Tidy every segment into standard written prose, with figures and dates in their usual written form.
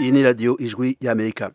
iyi ni radio ijwi y'Amerika.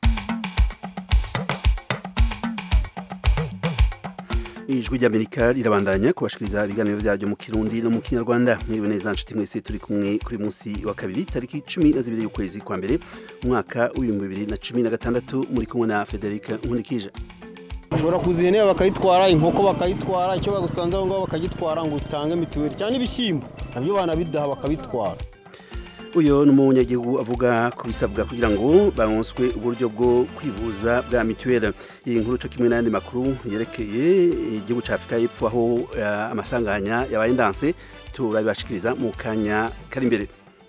Ijwi ry'Amerika rirabandanya kubashikiriza ibiganiro byaryo mu Kirundi no mu Kinyarwanda. Mwiriwe neza nshuti mwese, turi kumwe kuri munsi wa kabiri tariki 12 y'ukwezi kwa mbere umwaka w'2016 muri kumwe na Federica Nkunikije. Ashobora kuzihene bakayitwara, inkoko bakayitwara, icyo bagusanze aho ngaho bakagitwara ngo utange mituweli cyane ibishyimbo nabyo bana bidaha bakabitwara. Uyo n'umunyagihugu avuga kubisabwa kugira ngo baronswe uburyo bwo kwivuza bwa mituweli. Iyi nkuru cyo kimwe n'andi makuru yerekeye igihugu ca Afrika y'Epfo aho amasanganya yabaye ndanse turabashikiriza mu kanya kari imbere.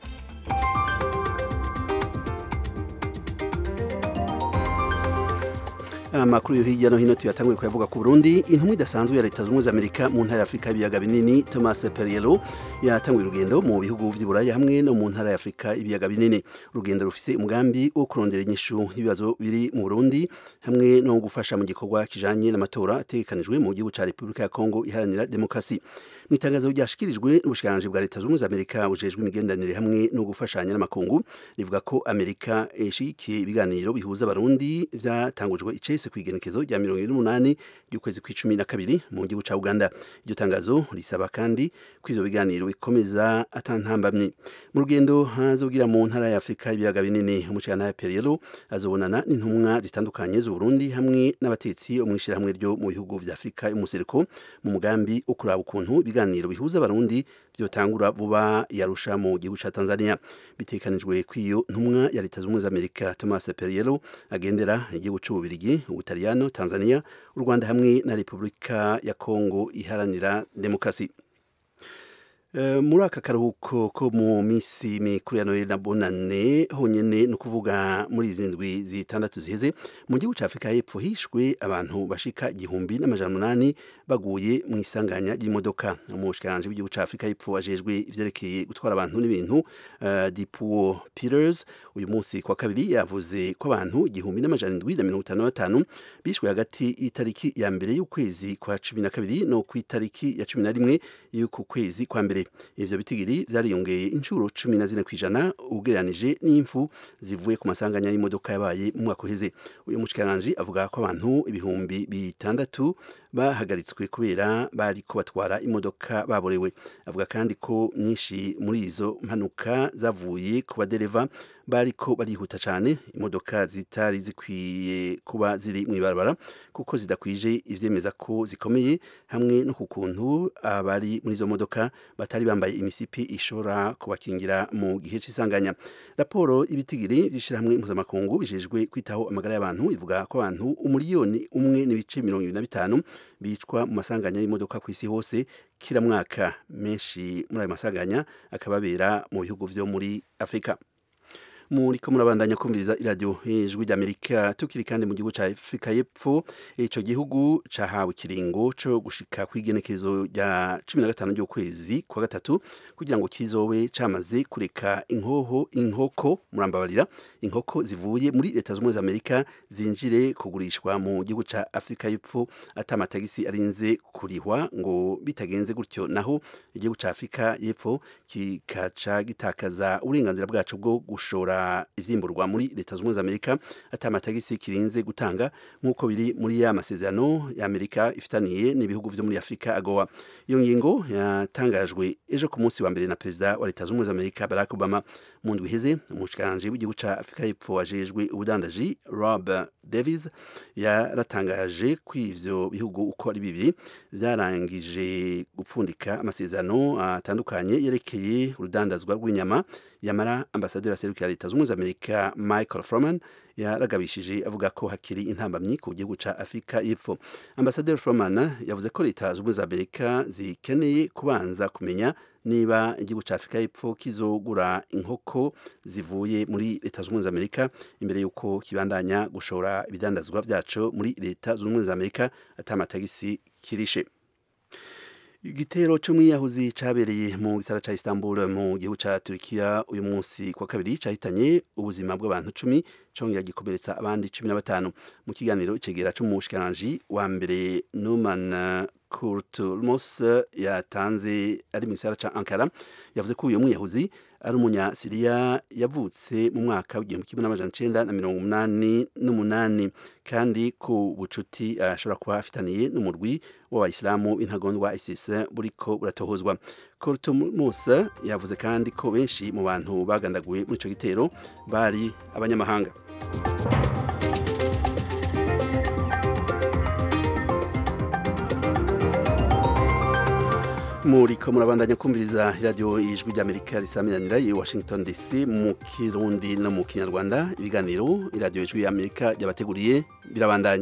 Amakuru yo hirya no hino tuyatanguye kuyavuga ku Burundi. Intumwa idasanzwe ya Leta Zunze Ubumwe za Amerika mu ntara ya Afrika ibiyaga binini Thomas Perriello yatanguye urugendo mu bihugu vy'Iburaya hamwe no mu ntara ya Afrika ibiyaga binini. Urugendo rufise umugambi wo kurondera inyishu y'ibibazo biri mu Burundi hamwe no gufasha mu gikorwa kijanye n'amatora ategekanijwe mu gihugu ca Republika ya Kongo iharanira demokrasi. Mwitangazo ryashikirijwe n'ubushikiranganje bwa Leta Zunze Ubumwe za Amerika bujejwe imigenderanire hamwe no gufashanya n'amakungu rivuga ko Amerika ishigikiye ibiganiro bihuza abarundi vyatangujwe icese kwigenekezo rya 28 y'ukwezi kw'icumi na kabiri mu gihugu ca Uganda. Iryo tangazo risaba kandi ko ivyo biganiro bikomeza atantambamye. Mu rugendo hazogira mu ntara ya Afrika ibiyaga binini, umushikiranganje Perriello azobonana n'intumwa zitandukanye z'u Burundi hamwe n'abatetsi omwishira hamwe ryo mu bihugu vya Afrika y'umusereko mu mugambi wo kuraba ukuntu ibiganiro bihuza abarundi vyotangura vuba yarusha mu gihugu ca Tanzania. Bitekanijwe kw'iyo ntumwa ya Leta Zunze Ubumwe za Amerika Thomas Perriello agendera igihugu c'Ububirigi, Ubutaliyano, Tanzania, u Rwanda hamwe na Republika ya Kongo iharanira demokrasi. Muri aka karuhuko ko mu misi mikuru ya Noel na Bonane honyene no kuvuga muri izindwi zitandatu ziheze mu gihugu ca Afrika y'Epfo hishwe abantu bashika 1800 baguye mu isanganya ry'imodoka. Umushikiranganje w'igihugu ca Afrika y'Epfo ajejwe ivyerekeye gutwara abantu n'ibintu Dipuo Peters uyu munsi kwa kabiri yavuze ko abantu 1755 bishwe hagati itariki ya mbere y'ukwezi kwa 12 no ku itariki ya 11 y'uku kwezi kwa mbere. Ivyo bitigiri vyariyongeye inshuro 14% ugereranije n'imfu zivuye ku masanganya y'imodoka yabaye mu mwaka uheze. Uyu mushikiranganje avuga ko abantu ibihumbi 6 bahagaritswe kubera bari ko batwara imodoka baborewe. Avuga kandi ko nyinshi muri izo mpanuka zavuye ku badereva bariko barihuta cyane, imodoka zitari zikwiye kuba ziri mu ibarabara kuko zidakwije ivyemeza ko zikomeye hamwe no kukuntu abari muri izo modoka batari bambaye imisipi ishora kubakingira mu gihe c'isanganya. Raporo ibitigiri byishirahamwe mpuzamakungu bijejwe kwitaho amagara y'abantu ivuga ko abantu 1,25 bicwa mu masanganya y'imodoka ku isi hose kila mwaka. Menshi muri ayo masanganya akababera mu bihugu vyo muri Afrika. Muriko murabandanya kumviriza iradio ijwi ry'Amerika. Tukiri kandi mu gihugu ca Afrika y'Epfo, ico gihugu cahawe ikiringo co gushika kwigenekezo rya 15 ry'ukwezi kwa gatatu kugira ngo kizobe camaze kureka inkoko murambabarira inkoko zivuye muri Leta Zunze Ubumwe za Amerika zinjire kugurishwa mu gihugu ca Afrika y'Epfo atamatagisi arinze kurihwa. Ngo bitagenze gutyo naho igihugu ca Afrika y'Epfo kikaca gitakaza uburenganzira bwacu bwo gushora ivyimburwa muri Leta Zunze Ubumwe za Amerika atamatagisi kirinze gutanga nk'uko biri muri ya masezerano ya Amerika ifitaniye n'ibihugu vyo muri Afrika AGOA. Iyo ngingo yatangajwe ejo ku munsi wa mbere na Perezida wa Leta Zunze Ubumwe za Amerika Barack Obama. Mu ndwi iheze umushikiranganje w'igihugu ca Afrika y'Epfo ajejwe ubudandaji Rob Davies yaratangaje ko ivyo bihugu uko ari bibiri vyarangije gupfundika amasezerano atandukanye yerekeye urudandazwa rw'inyama. Yamara ambasaderi aserukira Leta Zunze Ubumwe za Amerika Michael Froman yaragabishije avuga ko hakiri intambamyi ku gihugu ca Afrika y'Epfo. Ambasaderi Froman yavuze ko Leta Zunze Ubumwe za Amerika zikeneye kubanza kumenya niba igihugu ca Afrika y'Epfo kizogura inkoko zivuye muri Leta Zunze Ubumwe za Amerika imbere yuko kibandanya gushora ibidandazwa vyaco muri Leta Zunze Ubumwe za Amerika atamatagisi kirishe. Igitero c'umwiyahuzi cabereye mu gisara ca Istanbul mu gihugu ca Turkiya uyu munsi kwa kabiri cahitanye ubuzima bw'abantu 10 congera gikomeretsa abandi 15. Mu kiganiro cegera c'umushikiranganje wa mbere Numan Kurtulmus yatanze ari mu gisagara ca Ankara yavuze ko uyo mwiyahuzi ari umunya-Siriya yavutse mu mwaka w'1988 kandi ku bucuti ashobora kuba afitaniye n'umurwi w'abayisilamu b'intagondwa ISIS buriko buratohozwa. Kurtulmus yavuze kandi ko benshi mu bantu bagandaguwe muri ico gitero bari abanyamahanga. Muriko murabandanya kumviriza radio ijwi ry'Amerika risamiranira i Washington DC mu Kirundi no mu Kinyarwanda. Ibiganiro radio ijwi y'Amerika ryabateguriye birabandanya.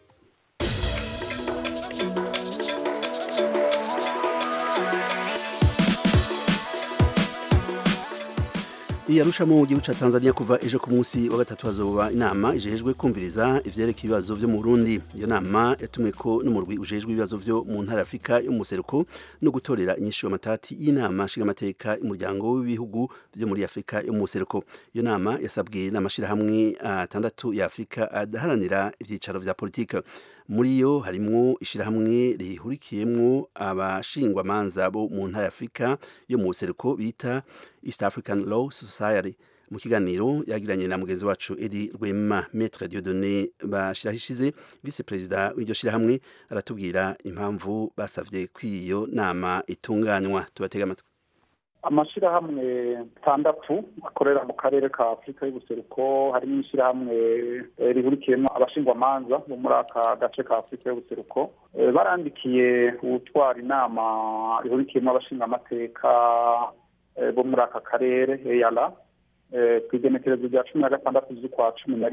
Arusha mu gihugu ca Tanzania kuva ejo ku munsi wa gatatu hazoba inama ijejwe kumviriza ivyerekeye ibibazo vyo mu Burundi. Iyo nama yatumweko n'umurwi ujejwe ibibazo vyo mu ntara Afrika yo mu seruko no gutorera inyishu y'amatati y'inama nshingamateka y'umuryango w'ibihugu vyo muri Afrika yo mu seruko. Iyo nama yasabwe n'amashirahamwe atandatu ya Afrika adaharanira ivyicaro vya politika. Muri yo harimwo ishirahamwe rihurikiyemwo abashingwa manza bo mu ntara Afrika yo mu seruko bita East African Law Society. Mu kiganiro yagiranye na mugenzi wacu Edi Rwema, Maître Dieudonné Bashirahishize, vice president w'iryo shirahamwe, aratubwira impamvu basavye kw'iyo nama itunganywa. Tubatega amatwi. Amashirahamwe atandatu akorera mu karere ka Afrika y'ubuseruko harimo ishirahamwe rihurikiyemo abashingwamanza bo muri aka gace ka Afrika y'ubuseruko barandikiye utwara inama rihurikiyemo abashingamateka bo muri aka karere EALA kw'igenekerezo rya 16 z'ukwa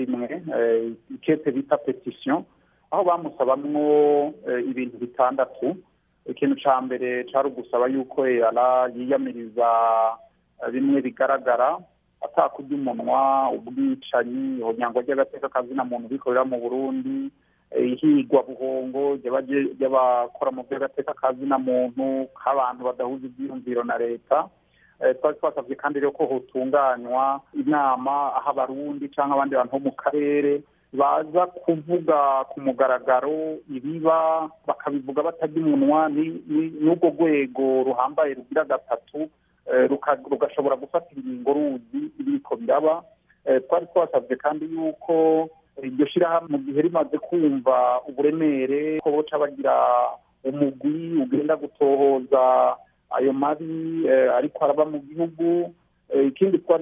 11 ikete bita petition aho bamusabamwo ibintu bitandatu. Ikintu ca mbere cari ugusaba yuko EALA yiyamiriza bimwe bigaragara atakurya umunwa, ubwicanyi, ihonyangwa ry'agateka kazina muntu bikorera mu Burundi, ihigwa buhongo ry'abakora mu by'agateka kazina muntu k'abantu badahuza ivyiyumviro na leta. Twari twasavye kandi rero ko hotunganywa inama aho abarundi canke abandi bantu bo mu karere baza kuvuga ku mugaragaro ibiba bakabivuga batajya umunwa n'ubwo rwego ruhambaye rugira gatatu rugashobora gufata ingingo ruzi ibiko biraba. Twari twasavye kandi yuko iryo shirahamwe mu gihe rimaze kumva uburemere ko boca bagira umugwi ugenda gutohoza ayo mabi ariko araba mu gihugu. Ikindi twari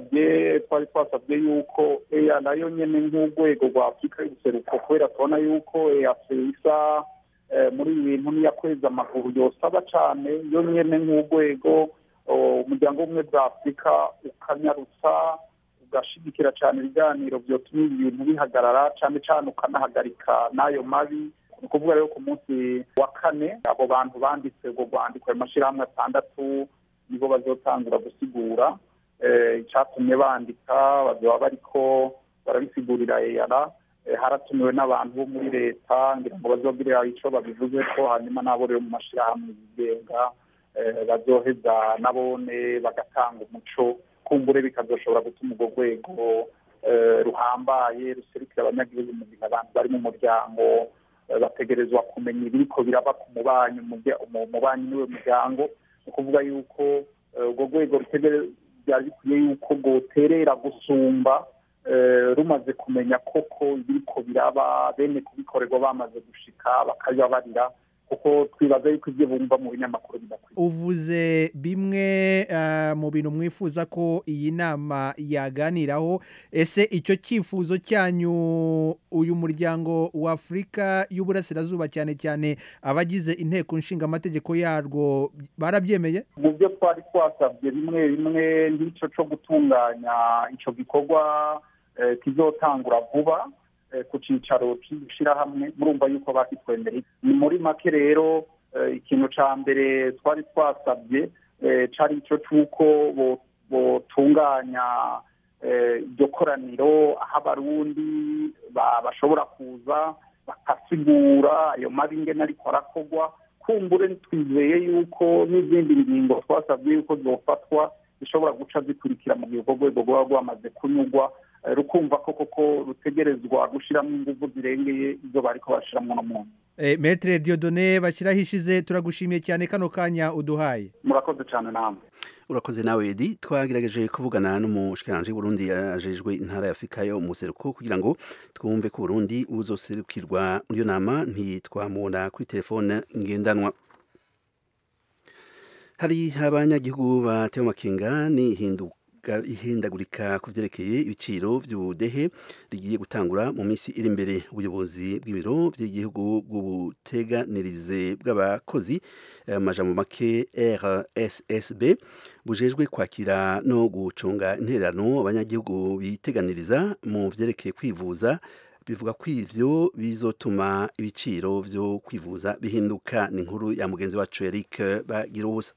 twasabye yuko nayo nyene nk'urwego rwa Afrika y'ubuseruko kubera tubona yuko isa muri ibintu niyakweza amaguru yosaba cane yo nyene nk'urwego umuryango w'ubumwe bwa Afrika ukanyarutsa ugashigikira cane ibiganiro vyotuma ibintu bihagarara cane cane ukanahagarika n'ayo mabi. Ni kuvuga rero ku munsi wa kane abo bantu banditse ubwo rwandiko ayo mashirahamwe atandatu nibo bazotangura gusigura icatumye bandika bazoba bariko barabisigurira EALA. Haratumiwe n'abantu bo muri leta ngira ngo bazogirira ico babivuze ko hanyuma nabo rero mu mashirahamwe yigenga bazoheza nabone bagatanga umuco kumbure bikazoshobora gutuma urwo rwego ruhambaye ruserukira abanyagihugu mu gihe abantu bari mu muryango bategerezwa kumenya ibiriko biraba ku mubanyi niwe muryango. Ni kuvuga yuko urwo rwego byari bikwiye yuko rwoterera gusumba rumaze kumenya koko ibiriko biraba bene kubikorerwa bamaze gushika bakabibabarira kuko twibaza yuko ibyo bumva mu binyamakuru bidakwiye. Uvuze bimwe mu bintu mwifuza ko iyi nama yaganiraho. Ese icyo cyifuzo cyanyu uyu muryango wa Afrika y'uburasirazuba cyane cyane abagize inteko nshingamategeko yarwo barabyemeye? Mu byo twari twasabye bimwe nk'icyo cyo gutunganya icyo gikorwa kizotangura vuba ku cicaro c'ishirahamwe murumva yuko bakitwemereye. Ni muri make rero ikintu ca mbere twari twasabye cari ico c'uko botunganya iryo koraniro aho abarundi bashobora kuza bakasigura ayo mabi ingene ariko arakorwa. Kumbure twizeye yuko n'izindi ngingo twasabye yuko zofatwa zishobora guca zikurikira mu gihe urwo rwego rwaba rwamaze kunyurwa rukumva koko rutegerezwa gushyiramo ingufu zirengeye ibyo bariko bashiramo no muntu. Maître Dieudonné Bashirahishize turagushimiye cyane kano kanya uduhaye. Murakoze cyane namwe. Urakoze nawe Edi, twagerageje kuvugana n'umushikiranganje Burundi ajejwe intara ya Afrika yo mu seruko kugira ngo twumve ko Burundi uzoserukirwa muri yo nama, ntitwamubona kuri telefone ngendanwa. Hari abanyagihugu batewe amakenga ihindagurika ku vyerekeye ibiciro vy'ubudehe rigiye gutangura mu minsi iri imbere. Ubuyobozi bw'ibiro by'igihugu bw'ubuteganirize bw'abakozi amajambo make RSSB bujejwe kwakira no gucunga intererano abanyagihugu biteganiriza mu vyerekeye kwivuza bivuga ko ivyo bizotuma ibiciro vyo kwivuza bihinduka. Ni inkuru ya mugenzi wacu Eric Bagirubusa.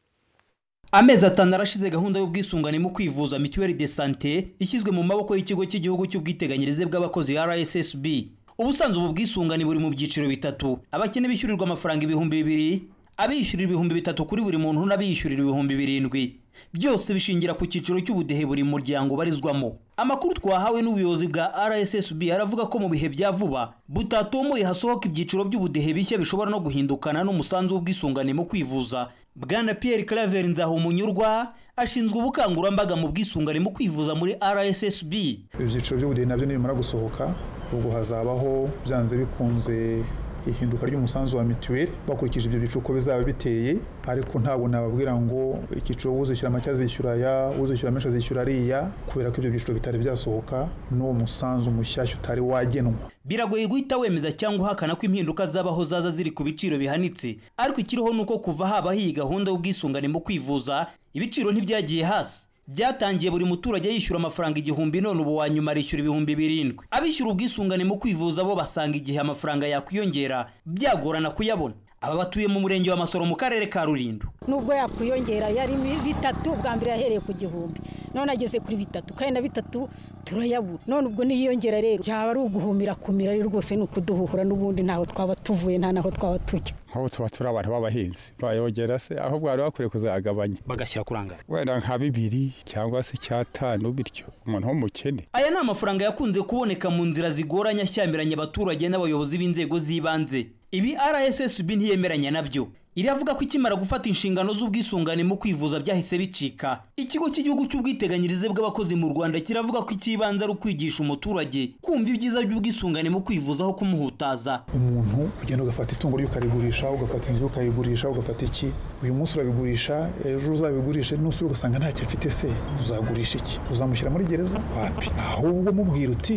Amezi 5 arashize gahunda y'ubwisungane mu kwivuza Mutuelle de Santé ishyizwe mu maboko y'ikigo cy'igihugu cy'ubwiteganyirize bw'abakozi RSSB. Ubusanzwe ubu bwisungane buri mu byiciro bitatu: abakene bishyurirwa amafaranga 2,000, abishyurira 3,000 kuri buri muntu n'abishyurira 7,000. Byose bishingira ku cyiciro cy'ubudehe buri muryango barizwamo. Amakuru twahawe n'ubuyobozi bwa RSSB aravuga ko mu bihe bya vuba butatomoye hasohoka ibyiciro by'ubudehe bishya bishobora no guhindukana n'umusanzu w'ubwisungane mu kwivuza. Bwana Pierre Claver Nzahumunyurwa ashinzwe ubukangurambaga mu bwisungane mu kwivuza muri RSSB. Ibyiciro by'ubudehe nabyo nimara gusohoka ubwo hazabaho byanze bikunze ihinduka ry'umusanzu wa mituweli bakurikije ibyo byiciro uko bizaba biteye, ariko ntabwo nababwira ngo icyiciro uzishyura make azishyura ya uzishyura menshi azishyura ariya, kubera ko ibyo byiciro bitari byasohoka n'uwo musanzu mushyashya utari wagenwa. Biragoye guhita wemeza cyangwa uhakana ko impinduka zabaho zaza ziri ku biciro bihanitse, ariko ikiriho nuko kuva haba iyi gahunda y'ubwisungane mu kwivuza ibiciro ntibyagiye hasi. Byatangiye buri muturage yishyura amafaranga 1,000 none ubu wanyuma arishyura 7,000. Abishyura ubwisungane mu kwivuza bo basanga igihe amafaranga yakwiyongera byagorana kuyabona. Aba batuye mu murenge wa Masoro mu karere ka Rulindo. Nubwo yakwiyongera yari 3 bwa mbere yahereye ku 1,000 none ageze kuri 3 kandi na 3 turayabura. None ubwo niyongera rero cyaba ari uguhumira kumira rero rwose nukuduhuhura n'ubundi ntaho twaba tuvuye nta naho twaba tujya. Aho tuba turi abantu b'abahinzi bayogera se aho bwari bakwiye kuzagabanya bagashyira kuranga wenda nka 2 cyangwa se 5 bityo umuntu w'umukene. Aya ni amafaranga yakunze kuboneka mu nzira zigoranya ashyamiranye abaturage n'abayobozi b'inzego z'ibanze. Ibi RSSB ntiyemeranya nabyo. Iravuga ko ikimara gufata inshingano z'ubwisungane mu kwivuza byahise bicika. Ikigo cy'igihugu cy'ubwiteganyirize bw'abakozi mu Rwanda kiravuga ko ikibanza ari ukwigisha umuturage kumva ibyiza by'ubwisungane mu kwivuza aho kumuhutaza. Umuntu ugenda ugafata itungo ryo ukarigurisha, ugafata inzu ukayigurisha, ugafata iki, uyu munsi urabigurisha, ejo uzabigurisha, n'usubira ugasanga ntacyo afite, se uzagurisha iki? Uzamushyira muri gereza? Wapi? Ahubwo mubwira uti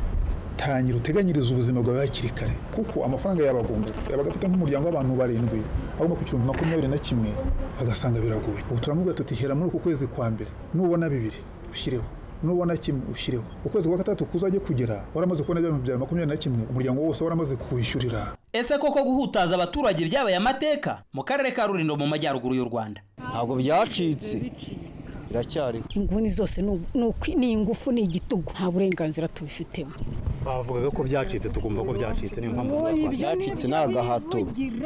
tangira uteganyiriza ubuzima bwawe hakiri kare, kuko amafaranga yabagomba afite nk'umuryango w'abantu 7 agomba ku 21 agasanga biragoye. Ubu turamubwira tuti hera muri uku kwezi kwa mbere, nubona 2 ushyireho, nubona 1 ushyireho, ukwezi kwa 3 kuzajye kugera waramaze kubona 21 umuryango wose waramaze kuwishyurira. Ese koko guhutaza abaturage byabaye amateka mu karere ka Rulindo mu majyaruguru y'u Rwanda? Ntabwo byacitse, biracyari. Inguni zose ni ingufu ni igitugu, nta burenganzira tubifitemo. Bavugaga ko byacitse tukumva ko byacitse, niyo mpamvu byacitse nagahato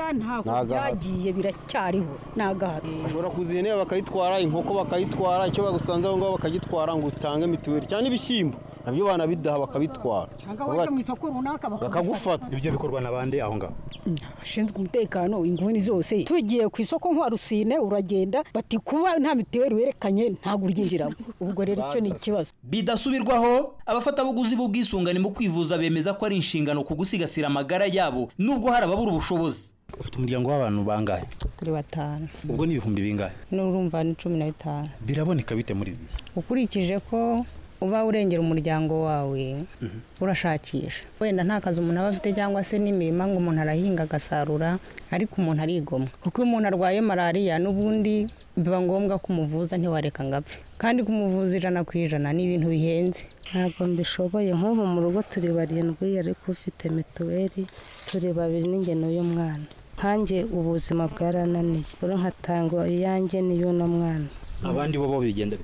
byagiye biracyariho nagahato. Bashobora kuzihene bakayitwara, inkoko bakayitwara, icyo bagusanze aho ngaho bakagitwara ngo utange mituweli cyane ibishyimbo nabyo bana bidaha bakabitwara cyangwa mu isoko runaka bakagufata. Ibyo bikorwa nabande aho ngaho? Abashinzwe umutekano, inguni zose. Tugiye ku isoko nka Rusine uragenda bati kuba nta mituweli werekanye ntabwo uryinjiramo. Ubwo rero icyo ni ikibazo bidasubirwaho. Abafatabuguzi b'ubwisungane mu kwivuza bemeza ko ari inshingano kugusigasira amagara yabo nubwo hari ababura ubushobozi. Ufite umuryango w'abantu bangahe? Turi 5. Ubwo ni 1000 bingahe? N'urumva ni 15. Biraboneka bite muri ibi? Ukurikije ko uba urengera umuryango wawe urashakisha, wenda nta kazi umuntu aba afite cyangwa se n'imirima ngo umuntu arahinga agasarura, ariko umuntu arigomwa kuko umuntu arwaye malaria n'ubundi biba ngombwa kumuvuza ntiwareka ngapfe, kandi kumuvuza 100% ni ibintu bihenze. Ntabwo mbishoboye. Nk'ubu mu rugo turi 7 ariko ufite mituweli turi 2 n'ingeno y'umwana. Nkanjye ubuzima bwarananiye, uri nkatangwa iyanjye niyo na mwana. Abandi bo bigenda bite?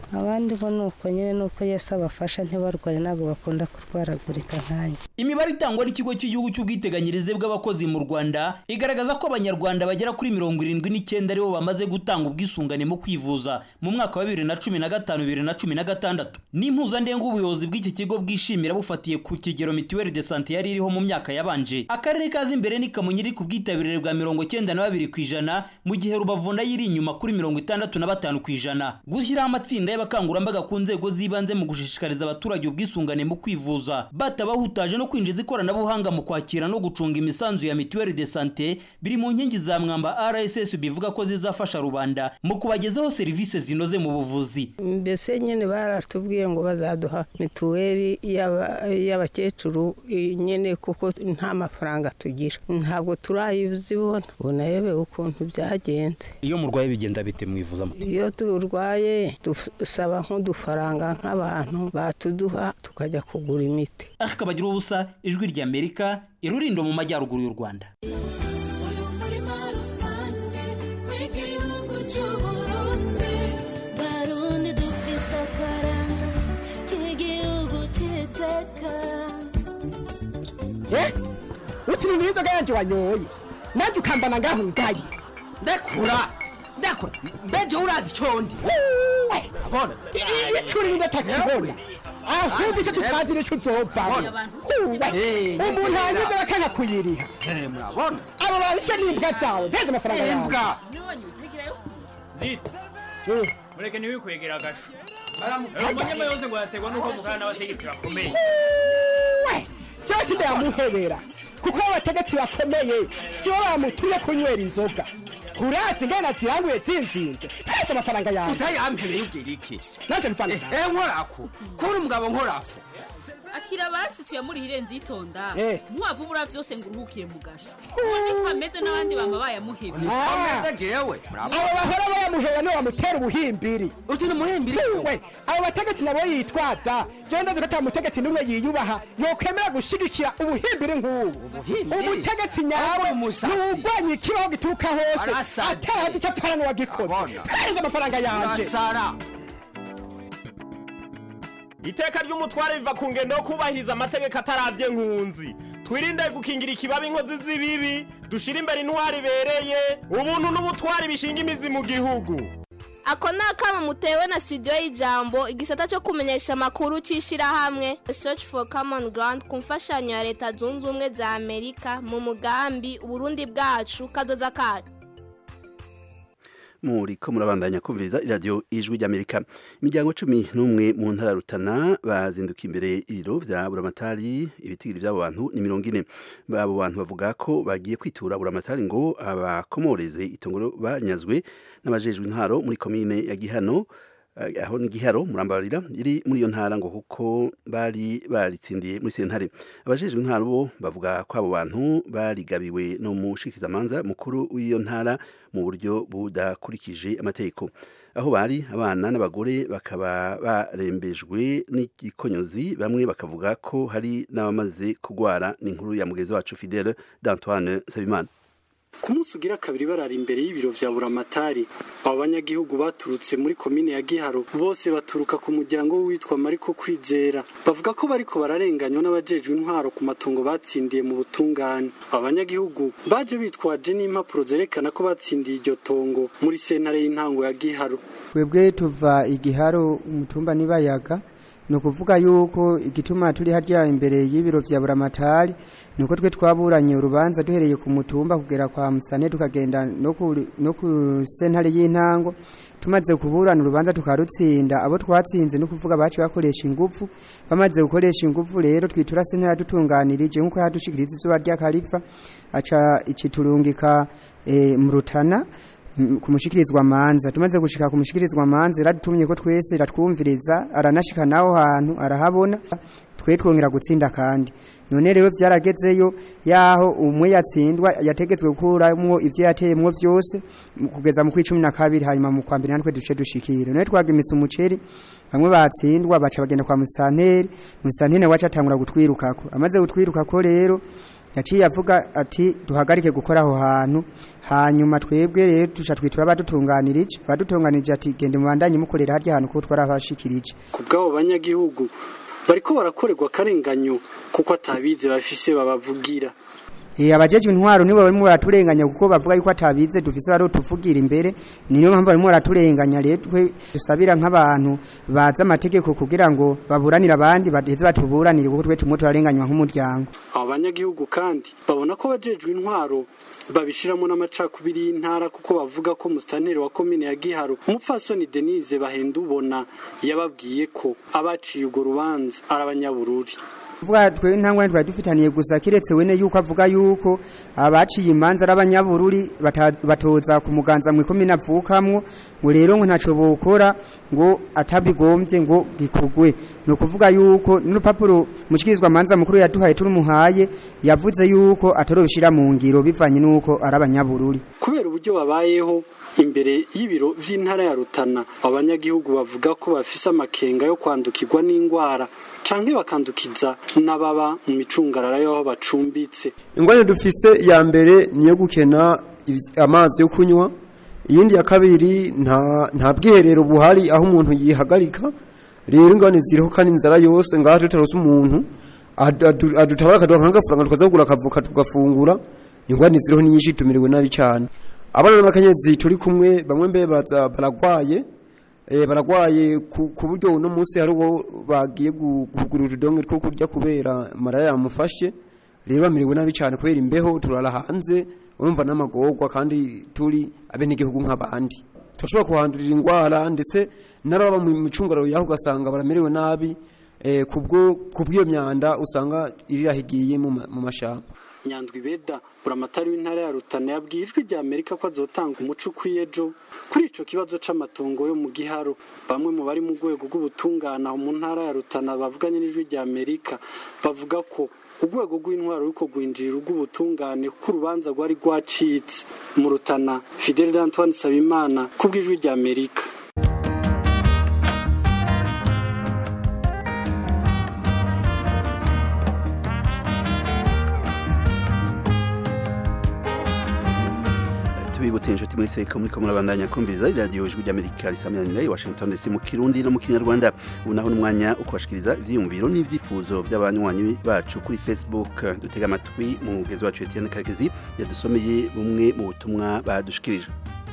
abandi bo nuko nyine nuko Yesu abafasha ntibarware ntabwo bakunda kurwaragurika nkanjye. Imibare itangwa n'ikigo cy'igihugu cy'ubwiteganyirize bw'abakozi mu Rwanda igaragaza ko abanyarwanda bagera kuri 79 aribo bamaze gutanga ubwisungane mu kwivuza mu mwaka wa 2015-2016. N'impuzandengo ubuyobozi bw'iki kigo bwishimira bufatiye ku kigero mituweli de santé yari iriho mu myaka yabanje. Akarere kaza imbere ni Kamonyi iri ku bwitabirire bwa 92% mu gihe Rubavunda yiri inyuma kuri 65%. Gushyira amatsinda y'abakangurambaga ku nzego zibanze mu gushishikariza abaturage ubwisungane mu kwivuza batabahutaje no kwinjiza ikoranabuhanga mu kwakira no gucunga imisanzu ya mituweli de santé biri mu nkingi za mwamba RSSB bivuga ko zizafasha rubanda mu kubagezaho serivisi zinoze mu buvuzi. Mbese nyine baratubwiye ngo bazaduha mituweli y'abakecuru nyine kuko nta mafaranga tugira, ntabwo turayibona unayebe ukuntu byagenze. Iyo murwaye bigenda bite mwivuzamo? Iyo turwaye dusaba nk'udufaranga nk'abantu batuduha tukajya kugura imiti. Akabagira ubusa, Ijwi ry'Amerika, Irurindo mu majyaruguru y'u Rwanda. Utini nizo ganje wanyoye naje ukambana ngaho ngaye ndakura beje urazi condi abona icuri ndatakibona ahubwo icyo tutazire cyo uzova umuntu anyuze bakanga kuyiriha murabona abo barishe n'imbwa zawe nteze amafaranga yawe imbwa zit mureke niwe kwegera agasho umunyama yose ngo yategwa nuko mukana n'abategetsi bakomeye cyose ndamuhebera kuko abategetsi bakomeye si bo bamutuye kunywera inzoga urazi ngana ziranguye zinzinze nteze amafaranga yawe utayampereye ubwira iki nanje mfana nkorako kuri umugabo nkorako akira basi tuyamuri hirenze itonda muwavu bura vyose ngo uruhukire mu gasho niko ameze n'abandi bama bayamuheba ameze jewe abo bahora bayamuheba no bamutera ubuhimbiri uti ni muhimbiri we abo bategetsi nabo yitwaza je ndaze ko mutegetsi numwe yiyubaha yokwemera gushigikira ubuhimbiri nk'ubu umutegetsi nyawe n'ugwanye ikibaho gituruka hose atarazi icyo apfana n'uwagikoze kandi amafaranga yanje Iteka ry'umutware biva ku ngendo yo kubahiriza amategeko ataravye nkunzi. Twirinde gukingira ikibabi inkozi z'ibibi, dushira imbere intwari bereye, ubuntu n'ubutwari bishinga imizi mu gihugu. Ako nakama mutewe na studio y'Ijambo igisata cyo kumenyesha makuru cishira hamwe Search for Common Ground kumfashanyo ya leta zunze ubumwe za Amerika mu mugambi Burundi bwacu kazoza kacu. Muriko murabandanya kumviriza radio Ijwi ry'Amerika. Imiryango 11 mu ntara Rutana bazinduka imbere ibiro vya Buramatari, ibitigiri by'abo bantu ni 40. Abo bantu bavuga ko bagiye kwitura Buramatari ngo abakomoreze itongoro banyazwe n'abajejwe intwaro muri komine ya Gihano, aho ni Giharo murambarira iri muri iyo ntara ngo kuko bari baritsindiye muri sentare. Abajejwe intwaro bo bavuga ko abo bantu barigabiwe no mushikizamanza mukuru w'iyo ntara mu buryo budakurikije amategeko. Aho bari abana n'abagore bakaba barembejwe n'igikonyozi, bamwe bakavuga ko hari n'abamaze kugwara. N'inkuru ya mugezi wacu Fidèle d'Antoine Sabimana. Ku munsi ugira kabiri barara imbere y'ibiro vya Buramatari, abo banyagihugu baturutse muri komine ya Giharo bose baturuka ku muryango witwa Mariko Kwizera, bavuga ko bariko bararenganywa n'abajejwe intwaro ku matongo batsindiye mu butungane. Abo banyagihugu baje bitwaje n'impapuro zerekana ko batsindiye iryo tongo muri sentare y'intango ya Giharo. Twebwe tuva igiharo umutumba nibayaga, no kuvuga yuko igituma turi harya imbere y'ibiro vya Buramatari nuko twe twaburanye urubanza duhereye ku mutumba kugera kwa Musane tukagenda no ku sentare y'intango. Tumaze kuburana urubanza tukarutsinda, abo twatsinze no kuvuga baci bakoresha ingufu. Bamaze gukoresha ingufu rero twitura sentare dutunganirije nkuko yadushikiriza izuba rya Kalifa aca ikiturungika mu Rutana kumushikirizwa manza. Tumaze gushika kumushikirizwa manza radutumye ko twese ratwumviriza, aranashika naho hantu arahabona, twe twongera gutsinda kandi. None rero vyaragezeyo yaho umwe yatsindwa yategetswe gukuramwo ivyo yateyemwo vyose kugeza mu 12 hanyuma mu kwambira natwe duce dushikira. None twagimitse umuceri, bamwe batsindwa baca bagenda kwa Musanteri, Musanteri waca atangura gutwirukako. Amaze gutwirukako rero yaciye avuga ati duhagarike gukora aho hantu hanyuma twebwe rero tuca twitura abadutunganirije ati gende mubandanye mukorera harya hantu kuko twarabashikirije. Ku bw'abo banyagihugu bariko barakorerwa akarenganyo kuko atabize bafise babavugira. Abajejwe intwaro nibo barimo baraturenganya kuko bavuga yuko atabize dufise baro tuvugira imbere, niyo mpamvu barimo baraturenganya. Rero twe dusabira nk'abantu baza amategeko kugira ngo baburanire abandi badeze batuburanire kuko twe tumwe turarenganywa nk'umuryango. Abo banyagihugu kandi babona ko bajejwe intwaro babishiramo n'amacakubiri y'intara kuko bavuga ko musitanteri wa komine ya Giharo umupfasoni Denise Bahendubona yababwiye ko abaciye urwo rubanza ari abanyabururi. Vuga twe ntangwa twari dufitaniye gusa kiretse wene yuko avuga yuko abaciye imanza arabanyabururi batoza ku muganza mu komine avukamwo ngo rero ngo ntaco bokora ngo atabigombye ngo gikugwe. No kuvuga yuko n'urupapuro mushikirizwa manza mukuru yaduhaye turumuhaye yavuze yuko atorobishira mu ngiro bivanye nuko arabanyabururi. Kubera uburyo babayeho imbere y'ibiro vy'intara ya Rutana abanyagihugu bavuga ko bafise amakenga yo kwandukirwa n'ingwara canke bakandukiza n'ababa mu micungarara y'aho bacumbitse. Ingwara dufise ya mbere niyo gukena amazi yo kunywa, iyindi ya kabiri nta bwiherero buhari aho umuntu yihagarika. Rero ingwane ziriho kandi inzara yose ngaho tutarose umuntu adutabara akaduha nk'agafaranga tukazagura akavuka tugafungura. Ingwane ziriho ni nyinshi tumiriwe nabi cyane. Abana n'abakenyezi turi kumwe bamwe mbe baragwaye ku buryo uno munsi hari uwo bagiye kugura udonge two kurya kubera maraya yamufashe. Rero bamiriwe nabi cyane kubera imbeho turara hanze urumva n'amagorwa kandi turi abenegihugu nk'abandi turashobora kuhandurira ingwara ndetse n'ababa mu micungararo yaho ugasanga baramerewe nabi kubw'iyo myanda usanga irirahigiye mu mashamba. Nyandwi Beda buramatari w'intara ya Rutana yabwiye Ijwi rya Amerika ko azotanga umuco ukwiyejo kuri ico kibazo c'amatongo yo mu Giharo. Bamwe mu bari mu rwego rw'ubutungana mu ntara ya Rutana bavuganye n'Ijwi rya Amerika bavuga ko urwego rw'intwaro ruko gwinjira urw'ubutungane kuko urubanza rwari rwacitse mu Rutana. Fidel Antoine Sabimana kubw'Ijwi rya Amerika. Tubibutse inshuti mwese ko muri ko murabandanya kumviriza radio Ijwi ry'Amerika risamyanira i Washington DC mu Kirundi no mu Kinyarwanda. Unaho n'umwanya ukubashikiriza ivyiyumviro n'ivyifuzo by'abanywanyi bacu kuri Facebook. Dutega amatwi mu mugezi wacu Etienne Kakezi yadusomeye bumwe mu butumwa badushikirije.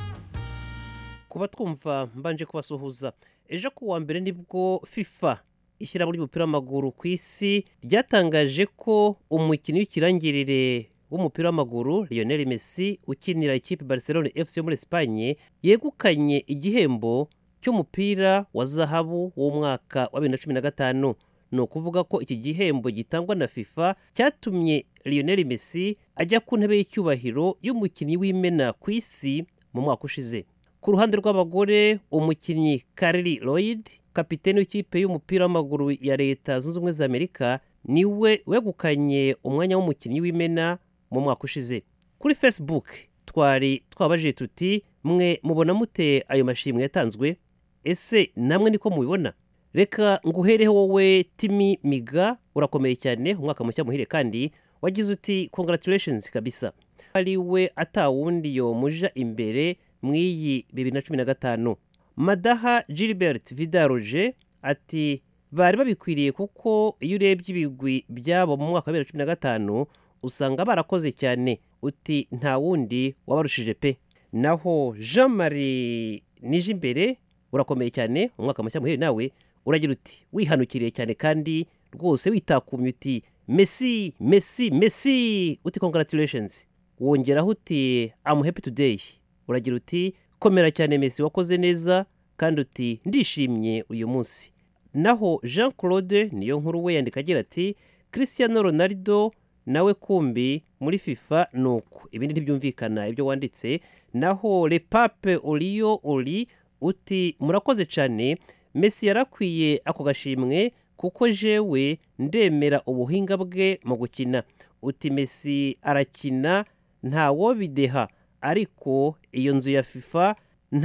Kuba twumva mbanje kubasuhuza. Ejo ku wa mbere nibwo FIFA ishyira muri umupira w'amaguru ku isi ryatangaje ko umukinnyi w'ikirangirire w'umupira w'amaguru Lionel Messi ukinira ikipe Barcelona FC yo muri Espagne yegukanye igihembo cy'umupira wa zahabu w'umwaka wa 2015. No kuvuga ko iki gihembo gitangwa na FIFA cyatumye Lionel Messi ajya ku ntebe y'icyubahiro y'umukinnyi w'imena ku isi mu mwaka ushize. Ku ruhande rw'abagore umukinnyi Carly Lloyd kapiteni w'ikipe y'umupira w'amaguru ya Leta Zunze Ubumwe za Amerika niwe wegukanye umwanya w'umukinnyi w'imena mu mwaka ushize. Kuri Facebook twabajije tuti mwe mubona mute ayo mashimwe yatanzwe? Ese namwe niko mubibona? Reka nguhereho wowe Timi Miga urakomeye cyane umwaka mushya muhire kandi wagize uti congratulations kabisa. Ari we atawundi yo muja imbere mwiyi 2015. Madaha Gilbert Vidaroje ati bari babikwiriye kuko iyo urebye ibigwi byabo mu mwaka wa 2015 usanga barakoze cyane. Uti nta wundi wabarushije pe. Naho Jean-Marie Nijimbere urakomeye cyane umwaka mushya muhire nawe uragira uti wihanukiriye cyane kandi rwose witakumye uti Messi Messi Messi uti congratulations. Wongeraho uti I'm happy today. Uragira uti komera cyane Messi wakoze neza kandi uti ndishimye uyu munsi. Naho Jean Claude niyo nkuru we yandika agira ati Cristiano Ronaldo nawe kumbi muri FIFA nuko ibindi ntibyumvikana ibyo wanditse. Naho Le Pape Olio Oli uti murakoze cyane Messi yarakwiye ako gashimwe kuko jewe ndemera ubuhinga bwe mu gukina. Uti Messi arakina ntawo bideha ariko iyo nzu ya FIFA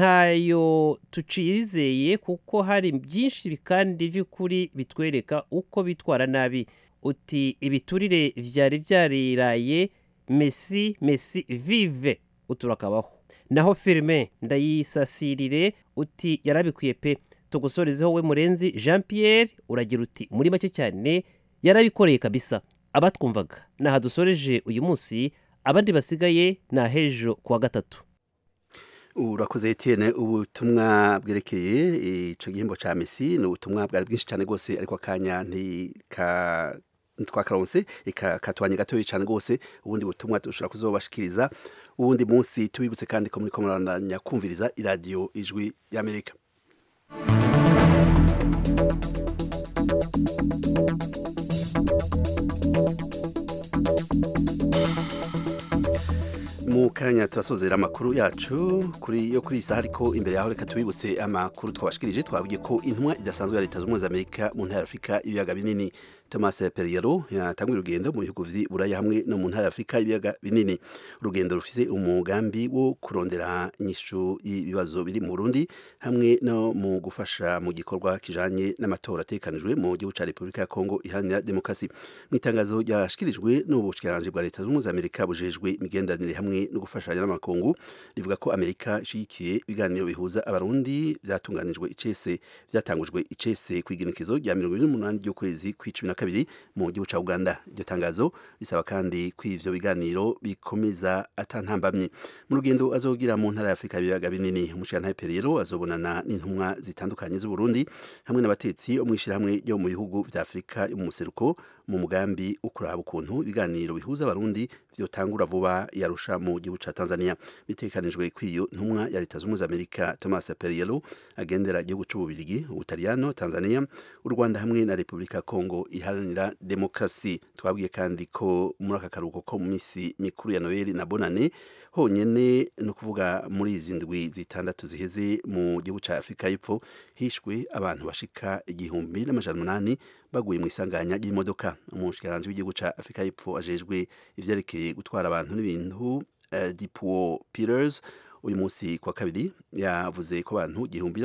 ntayo tucizeye kuko hari byinshi kandi by'ukuri bitwereka uko bitwara nabi. uti ibiturire vyari vyariraye Messi vive uturakabaho. Naho Firmin Ndayisasirire uti yarabikwiye pe. Tugusorezeho we Murenzi Jean Pierre uragira uti muri make cyane yarabikoreye kabisa. Abatwumvaga naha dusoreje uyu munsi, abandi basigaye na hejo kuwa gatatu. Urakoze Etienne, ubutumwa bwerekeye ico gihembo ca Messi no ubutumwa bwari bwinshi cyane gose, ariko akanya twakaronse ikatwanye gatoyi cyane gose. Ubundi butumwa dushobora kuzobashikiriza ubundi munsi. Tubibutse kandi ko muri komorandanya kumviriza iradio Ijwi y'Amerika. Mu kanya turasozera amakuru yacu kuri isaha, ariko imbere yaho reka tubibutse amakuru twabashikirije. Twavuye ko intumwa idasanzwe ya Leta Zunze Ubumwe za Amerika mu ntara ya Afurika ibiyaga binini Thomas Perriello yatanguye urugendo mu bihugu vy'Iburaya hamwe no mu ntara ya Afurika ibiyaga binini. Urugendo rufise umugambi wo kurondera inyishu y'ibibazo biri mu Burundi hamwe no mu gufasha mu gikorwa kijanye n'amatora atekanijwe mu gihugu ca Republika ya Kongo iharanira demokrasi. Mu itangazo ryashikirijwe n'ubushikiranganje bwa Leta Zunze Ubumwe za Amerika bujejwe imigenderanire hamwe no gufashanya n'amakungu, rivuga ko Amerika ishigikiye ibiganiro bihuza abarundi byatunganijwe vyatangujwe icese kw'igenekezo rya 28 ry'ukwezi kw'icumi kabiri mu gihugu ca Uganda. Iryo tangazo risaba kandi ko ivyo biganiro bikomeza atantambamye. Mu rugendo azogira mu ntara ya Afurika ibiyaga binini, umushikirantahe Perriello azobonana n'intumwa zitandukanye z'u Burundi hamwe n'abatetsi bo mw'ishirahamwe ryo mu bihugu vya Afurika yo mu museruko mu mugambi ukuraba ukuntu ibiganiro bihuza abarundi vyotangura vuba yarusha mu gihugu ca Tanzania. Bitekanijwe kw'iyo ntumwa ya Leta Zunze Ubumwe za Amerika Thomas Perriello agendera igihugu c'Ububirigi, Ubutaliyano, Tanzania, u Rwanda hamwe na Republika ya Kongo iharanira demokrasi. Twabwiye kandi ko muri aka karuhuko ko mu misi mikuru ya Noel na Bonane honyene no kuvuga muri izi ndwi zitandatu ziheze mu gihugu ca Afurika y'Epfo hishwe abantu bashika 1,800 baguye mu isanganya ry'imodoka. Umushikiranganje w'igihugu ca Afurika y'Epfo ajejwe ivyerekeye gutwara abantu n'ibintu Dipuo Peters uyu munsi kwa kabiri yavuze ko abantu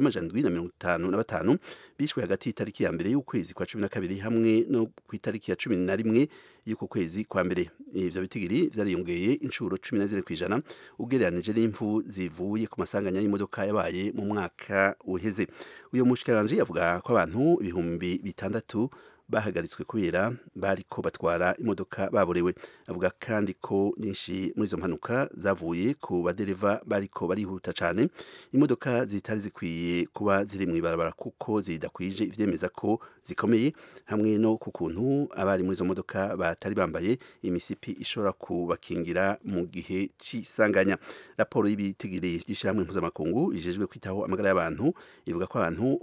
1,755 bishwe hagati y'itariki ya mbere y'ukwezi kwa 12 hamwe no ku itariki ya 11 y'uko kwezi kwa mbere. Ivyo bitigiri vyariyongeye inshuro 14% ugereranije n'impfu zivuye ku masanganya y'imodoka yabaye mu mwaka uheze. Uyo mushikiranganje avuga ko abantu 6,000 bahagaritswe kubera bariko batwara imodoka baborewe. Avuga kandi ko nyinshi muri izo mpanuka zavuye ku badereva bariko barihuta cane, imodoka zitari zikwiye kuba ziri mw'ibarabara kuko zidakwije ivyemeza ko zikomeye, hamwe no ku kuntu abari muri izo modoka batari bambaye imisipi ishobora kubakingira mu gihe c'isanganya. Raporo y'ibitigiri vy'ishirahamwe mpuzamakungu ijejwe kwitaho amagara y'abantu ivuga ko abantu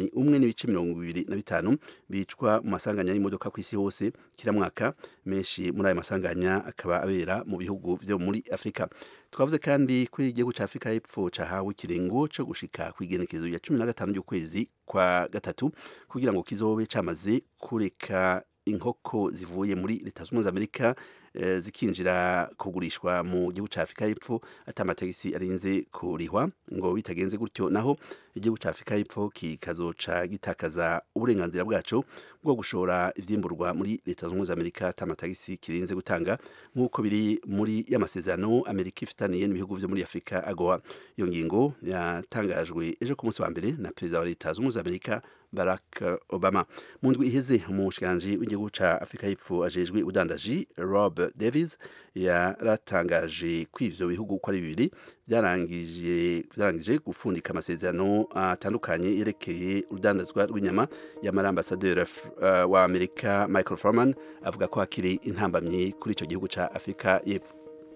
1,25 bicwa mu masanganya y'imodoka ku isi hose kira mwaka. Menshi muri ayo masanganya akaba abera mu bihugu vyo muri Afrika. Twavuze kandi ko igihugu ca Afrika y'Epfo cahawe ikirengo co gushika kw'igenekezo ya 15 y'ukwezi kwa gatatu kugira ngo kizobe camaze kureka inkoko zivuye muri Leta Zunze Ubumwe za Amerika zikinjira kugurishwa mu gihugu ca Afrika y'Epfo atamategisi arinze kurihwa. Ngo bitagenze gutyo naho igihugu ca Afrika y'Epfo kikazoca gitakaza uburenganzira bwaco bwo gushora ivyimburwa muri Leta Zunze Ubumwe za Amerika atamatagisi kirinze gutanga, nk'uko biri muri y'amasezerano Amerika ifitaniye n'ibihugu vyo muri Afrika AGOA. Iyo ngingo yatangajwe ejo ku munsi wa mbere na perezida wa Leta Zunze Ubumwe za Amerika Barack Obama. Mu ndwi iheze umushikiranganje w'igihugu ca Afrika y'Epfo ajejwe udandaji Rob Davies yaratangaje ko ivyo bihugu ko ari bibiri vyarangije gufundika amasezerano atandukanye yerekeye urudandazwa rw'inyama. Yamara ambasaderi wa Amerika Michael Furman avuga ko hakiri intambamyi kuri ico gihugu ca Afrika y'Epfo.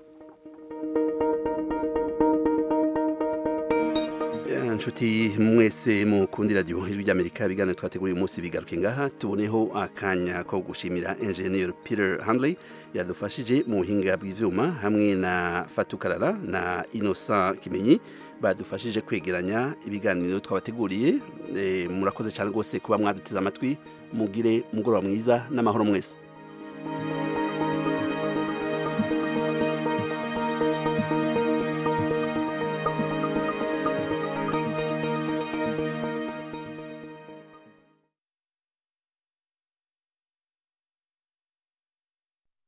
Nshuti mwese mukundi radio Ijwi ry'Amerika, ibiganiro twateguriye umunsi bigaruke ngaha. Tuboneho akanya ko gushimira engineer Peter Handley yadufashije mu buhinga bw'ivyuma hamwe na Fatukarara na Innocent Kimenyi badufashije kwegeranya ibiganiro twabateguriye. Murakoze cyane rwose kuba mwaduteze amatwi. Mugire mugoroba mwiza n'amahoro mwese.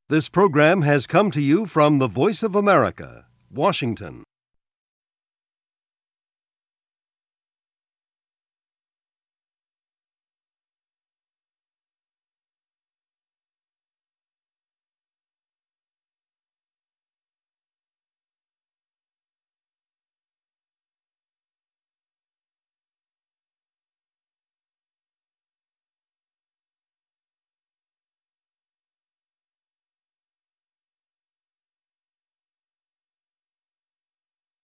This program has come to you from the Voice of America, Washington.